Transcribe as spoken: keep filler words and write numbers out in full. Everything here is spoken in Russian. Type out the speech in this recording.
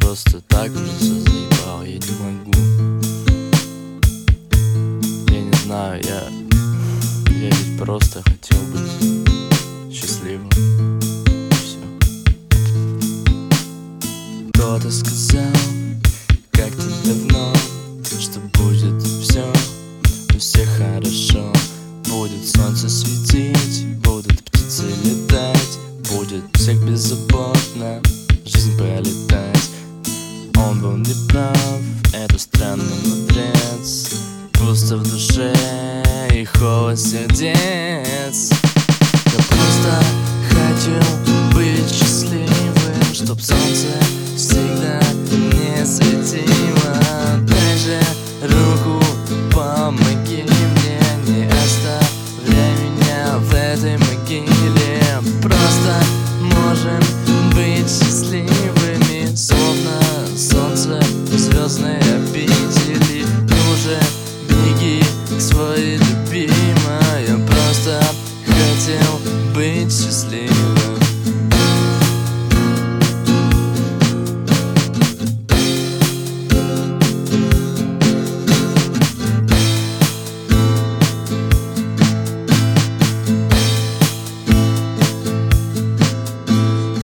просто так уже все заебал, я не могу. Я не знаю, я... Я ведь просто хотел быть счастливым. Все. Кто-то сказал как-то давно, что будет все у всех хорошо. Будет солнце светить, будут птицы летать, будет всех беззаботно жизнь пролетать. Он был неправ, это странный мудрец. Пусто в душе и холод сердец. Я просто хотел быть счастливым, чтоб солнце всегда не светило.